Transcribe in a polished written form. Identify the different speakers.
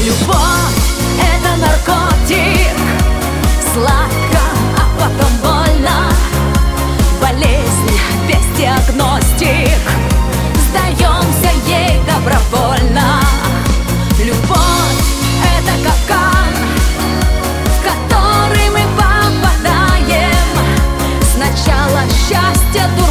Speaker 1: Любовь — это наркотик, сладко, а потом больно. Болезнь без диагностик, сдаемся ей добровольно. Любовь — это капкан, в который мы попадаем. Сначала счастье